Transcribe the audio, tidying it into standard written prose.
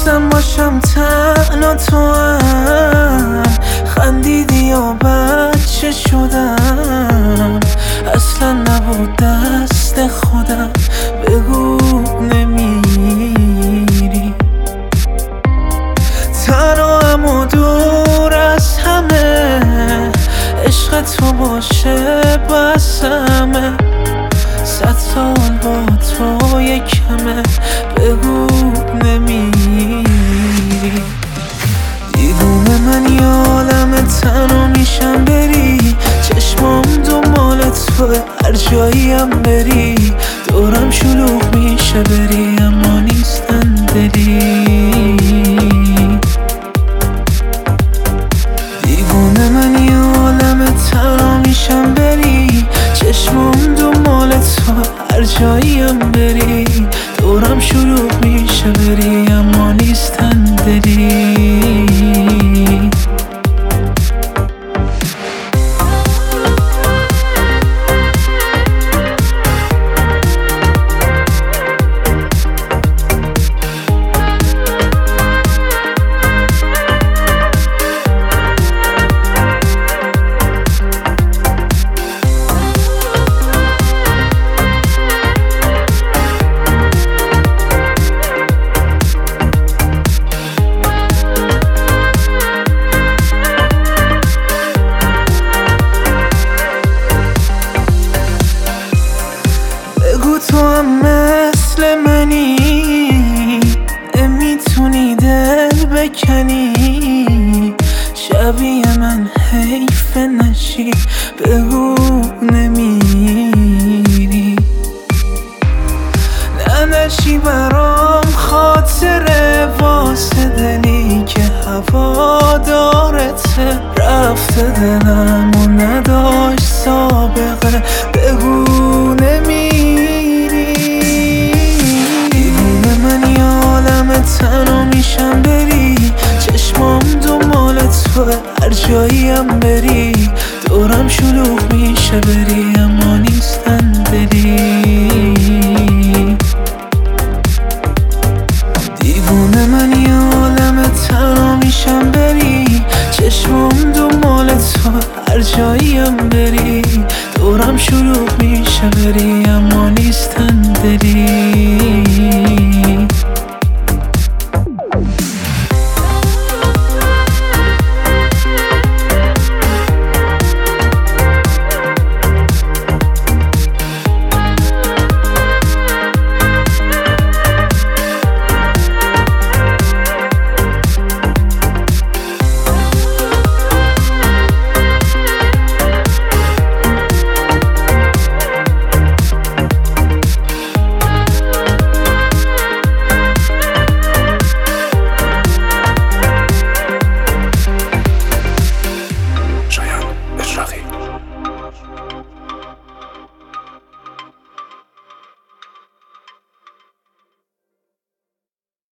میترسم باشم تنها تو هم خندیدی و بچه شدم اصلا نبود دست خودم بگو نمیری تنهام و دور از همه عشق تو باشه بسمه 100 سال با تو یکمه بگو نمیری دیوونه من یه عالم تنها میشم بری چشمام دنبال تو هر جاییم بری دورم شلوغ میشه بری اما نیستن دری دیوونه من یه عالم تنها میشم بری چشمام دنبال تو هر جاییم بری دورم شلوغ میشه بری اما نیستن دری تو هم مثل منی نمیتونی دل بکنی شبیه من حیف نشی بگو نمیری ننشی برام خاطره واسه دلی که هوا دارته رفته دلم و نداشت سابقه بگو تنها میشم بری چشمام دنبال تو هر جاییم بری دورم شلوغ میشه بری اما نیستن دری دیوونه من یه عالم تنها میشم بری چشمام دنبال تو هر جاییم بری دورم شلوغ میشه بری اما نیستن دری